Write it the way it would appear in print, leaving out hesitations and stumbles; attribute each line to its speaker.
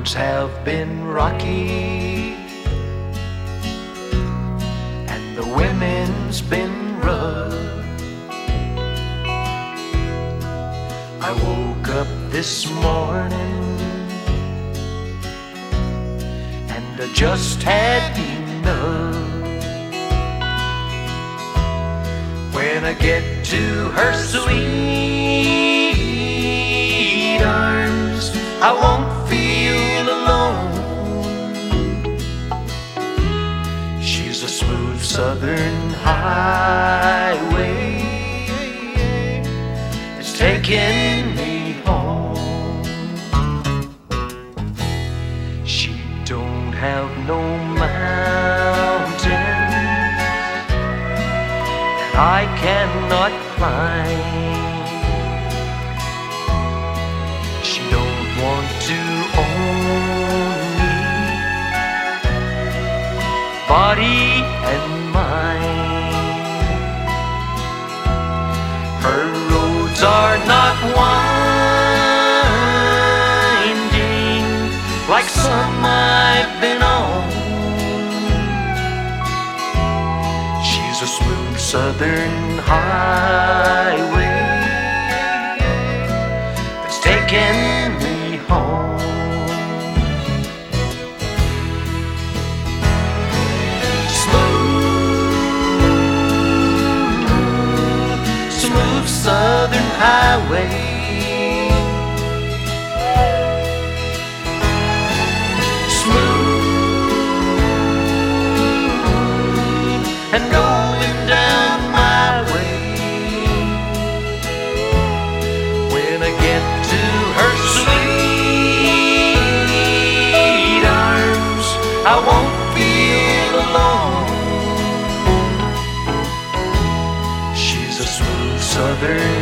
Speaker 1: roads have been rocky, and the women's been rough. I woke up this morning and I just had enough. When I get to her sweet arms, I won't feel alone. She's a smooth southern highway, it's taking me home. She don't have no mountains that I cannot climb. She don't want to own me, body and mind. Her roads are not winding like some I've been on. She's a smooth southern highway that's taking me home. Smooth southern highway, smooth and going down my way. When I get to her sweet arms, I won't feel alone. She's a smooth southern